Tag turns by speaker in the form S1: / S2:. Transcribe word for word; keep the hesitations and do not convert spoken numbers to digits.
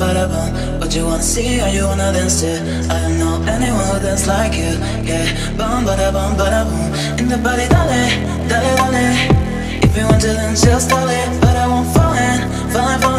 S1: bada bum. What you wanna see or you wanna dance to? I don't know anyone who dance like you. Yeah, bum bada bum bada boom. In the body, dale, dale, dale. If you want to, then just dale. But I won't fall in, fall in, fall in.